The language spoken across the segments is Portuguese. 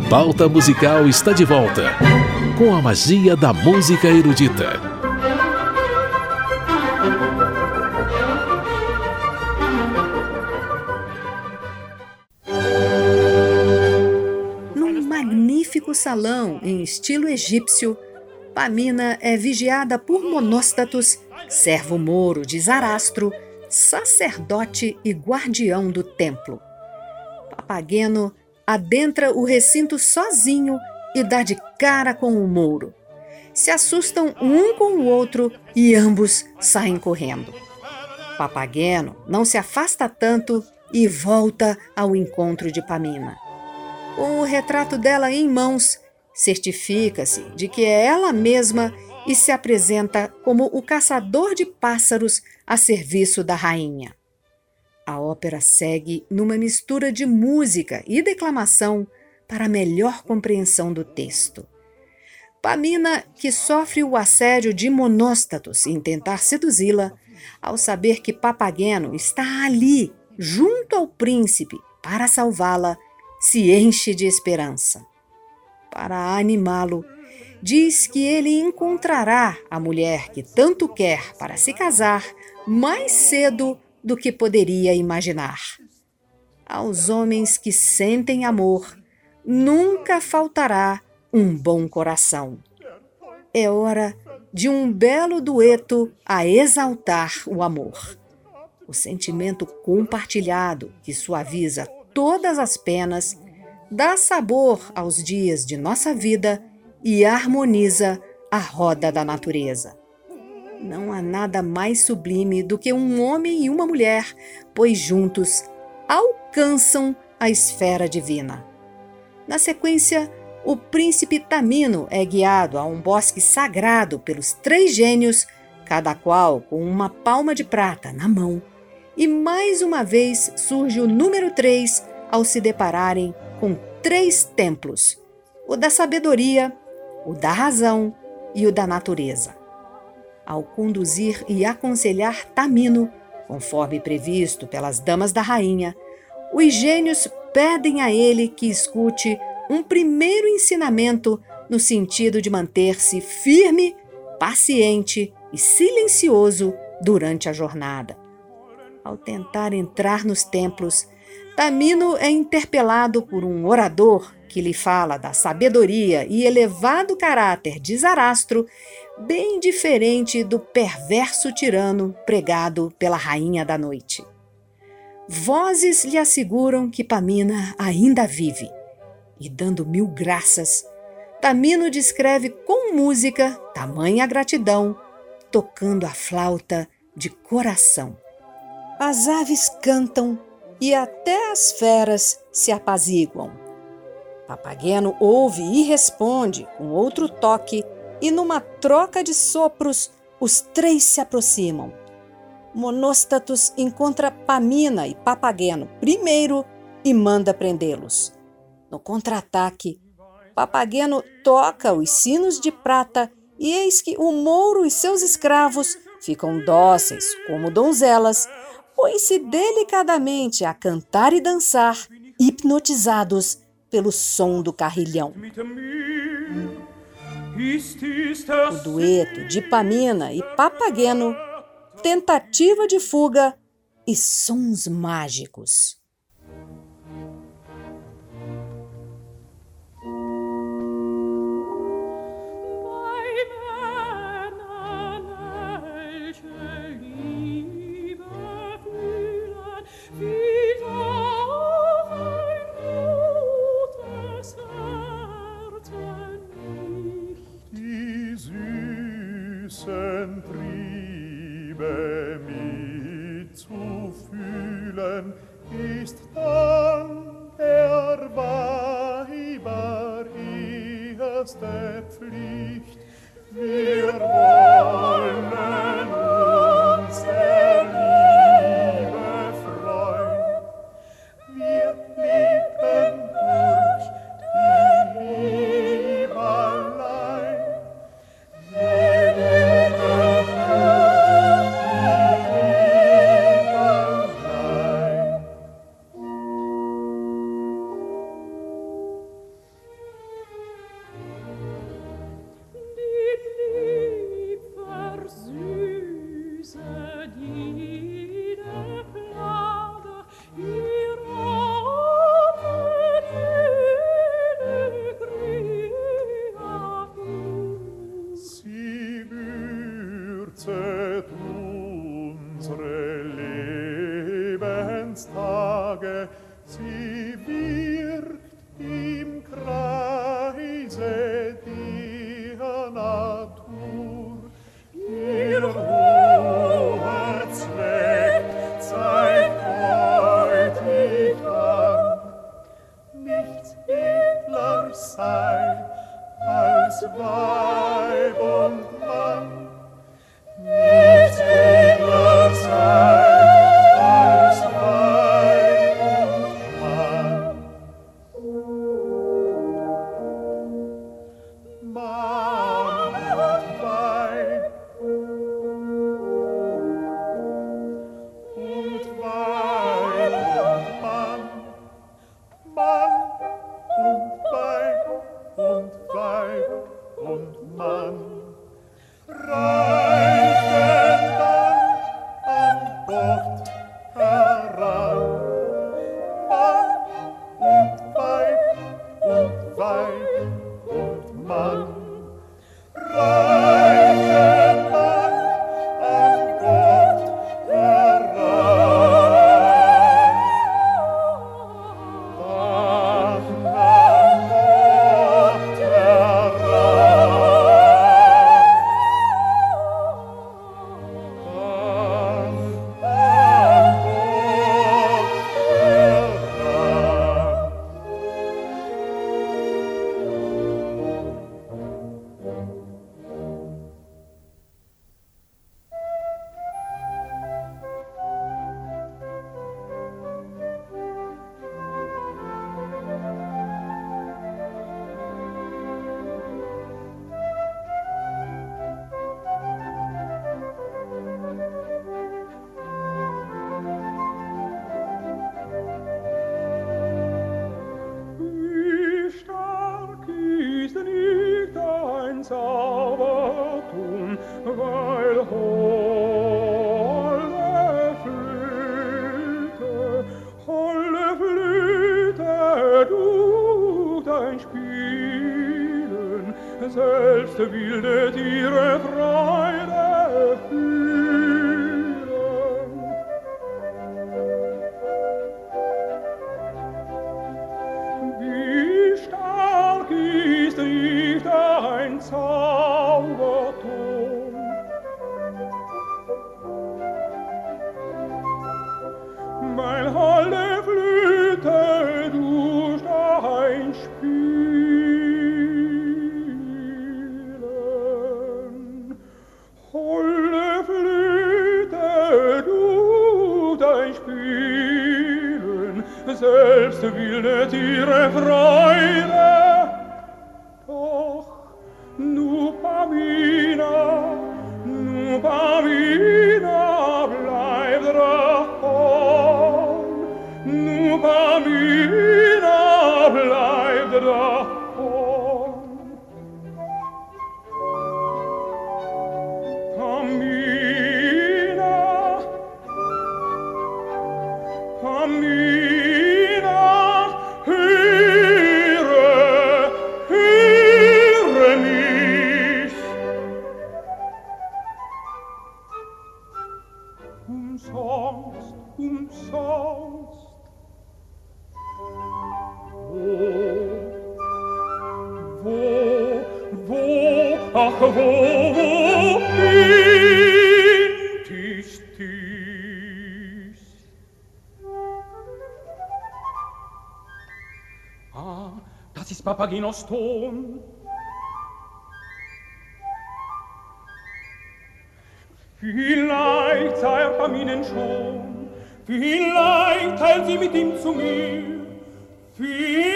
Pauta Musical está de volta, com a magia da música erudita. Num magnífico salão em estilo egípcio, Pamina é vigiada por Monóstatos, servo mouro de Zarastro, sacerdote e guardião do templo. Papageno adentra o recinto sozinho e dá de cara com o mouro. Se assustam um com o outro e ambos saem correndo. Papageno não se afasta tanto e volta ao encontro de Pamina. Com o retrato dela em mãos, certifica-se de que é ela mesma e se apresenta como o caçador de pássaros a serviço da rainha. A ópera segue numa mistura de música e declamação para melhor compreensão do texto. Pamina, que sofre o assédio de Monóstatos em tentar seduzi-la, ao saber que Papageno está ali, junto ao príncipe, para salvá-la, se enche de esperança. Para animá-lo, diz que ele encontrará a mulher que tanto quer para se casar mais cedo do que poderia imaginar. Aos homens que sentem amor, nunca faltará um bom coração. É hora de um belo dueto a exaltar o amor. O sentimento compartilhado que suaviza todas as penas, dá sabor aos dias de nossa vida e harmoniza a roda da natureza. Não há nada mais sublime do que um homem e uma mulher, pois juntos alcançam a esfera divina. Na sequência, o príncipe Tamino é guiado a um bosque sagrado pelos 3 gênios, cada qual com uma palma de prata na mão, e mais uma vez surge o número 3 ao se depararem com 3 templos, o da sabedoria, o da razão e o da natureza. Ao conduzir e aconselhar Tamino, conforme previsto pelas damas da rainha, os gênios pedem a ele que escute um primeiro ensinamento no sentido de manter-se firme, paciente e silencioso durante a jornada. Ao tentar entrar nos templos, Tamino é interpelado por um orador que lhe fala da sabedoria e elevado caráter de Zarastro, bem diferente do perverso tirano pregado pela Rainha da Noite. Vozes lhe asseguram que Pamina ainda vive, e dando 1000 graças, Tamino descreve com música tamanha gratidão, tocando a flauta de coração. As aves cantam e até as feras se apaziguam. Papageno ouve e responde com outro toque, e numa troca de sopros, os 3 se aproximam. Monóstatos encontra Pamina e Papageno primeiro e manda prendê-los. No contra-ataque, Papageno toca os sinos de prata e eis que o mouro e seus escravos ficam dóceis como donzelas, põem-se delicadamente a cantar e dançar, hipnotizados pelo som do carrilhão. O dueto de Pamina e Papageno, tentativa de fuga e sons mágicos. Triebe mitzufühlen, ist dann der Weiber erste Pflicht. Wir wollen uns der Liebe freuen, wir lieben durch die Liebe allein. im Kreise der Natur. Ihr hoher Zweck zeigt deutlich an, nichts edler sei als Weib und Mann, nichts edler sei als Weib und Mann. Mann und Weib und Weib und Mann, Mann und Weib und Weib und Mann reichen dann an Gott heran. Mann und Weib und Weib und Mann reichen dann an Gott heran. Dann an Gott heran. Dann an Wie stark ist nicht dein Zaubertum, weil holde Flöte, du dein Spielen, selbst wilde Tiere Freude fühlen. Wie stark ist nicht dein Zauberton, weil holde Flöte du dein Spielen, holde Flöte du dein Spielen, selbst wilde Tiere Freude. Doch, nu Pamina, bleib davon, nu Pamina, bleib davon. Pamina, Pamina, höre mich. Umsonst, ach wo ist dies? Ah, das ist Papagenos Ton. Vielleicht sah er Paminen schon, vielleicht teilt sie mit ihm zu mir, vielleicht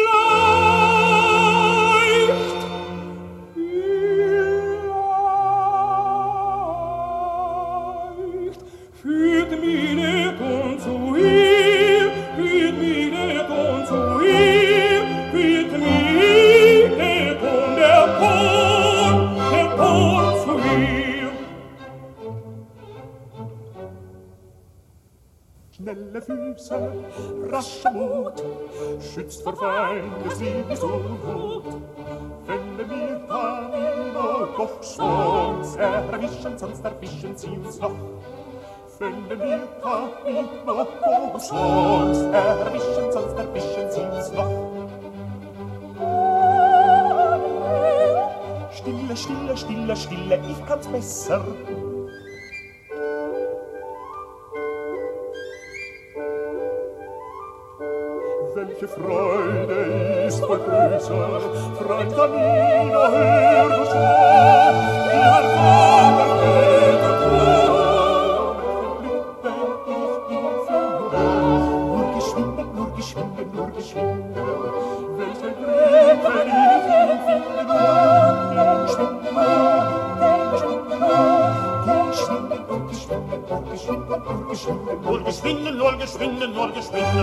führt Mineton zu ihr, führt Mineton zu ihr, führt Mineton der Ton zu ihr. Schnelle Füße, rascher Mut, schützt vor Feindesliebes Unmut. Wenn wir Pamino doch sonst erwischen sie uns noch. Wenn wir Pamino doch sonst erwischen sie uns noch. Stille, Stille, ich kann's besser. Welche Freude ist wohl größer, Freund Camino, hör du schon, wie ein Vater betet Glück, wenn ich ihn finde. Nur geschwinde, nur geschwinde, nur geschwinde. Welche Glück, wenn ich ihn finde. Nur geschwinde, nur geschwinde, nur geschwinde, nur geschwinde, nur geschwinde, nur geschwinde, nur geschwinde.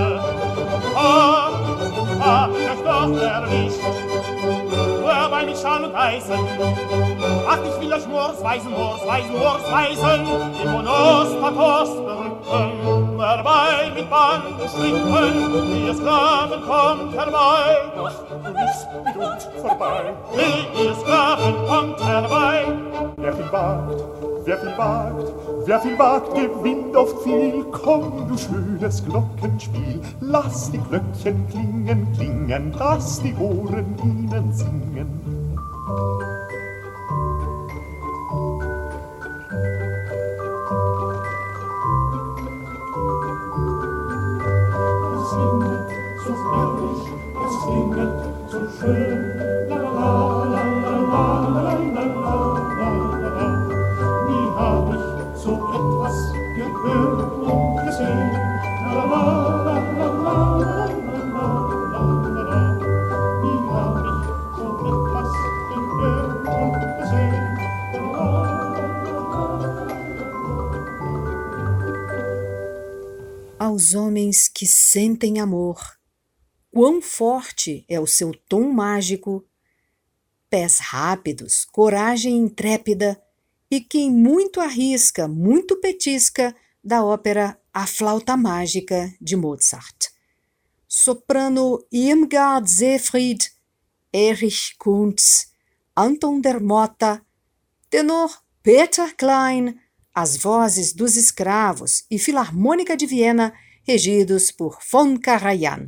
Ich doch erwischt, nur bei mich Schal und Eisen. Ach, ich will euch Moors weisen, den Monostatos berücken, herbei mit Band und Stricken, die Sklaven kommt herbei. Ach, du bist mit uns vorbei. Die Sklaven kommt herbei. Wer viel wagt, wer viel wagt, wer viel wagt, gewinnt oft viel. Komm, du schönes Glockenspiel, lass die Glöckchen klingen, klingen, lass die Ohren ihnen singen. Es klingt so fröhlich, es klingt so schön, la la la la la la la la la la. Nie hab ich so etwas gehört und gesehen, la la la la la la la la la. Nie hab ich so etwas gehört und gesehen, la la la. Aos homens que sentem amor, quão forte é o seu tom mágico, pés rápidos, coragem intrépida e quem muito arrisca, muito petisca, da ópera A Flauta Mágica, de Mozart. Soprano Irmgard Seefried, Erich Kuntz, Anton der Motta, tenor Peter Klein, as vozes dos escravos e Filarmônica de Viena, regidos por von Karajan.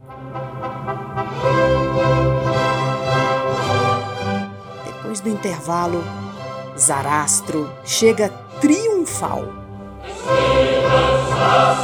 Depois do intervalo, Sarastro chega triunfal. Es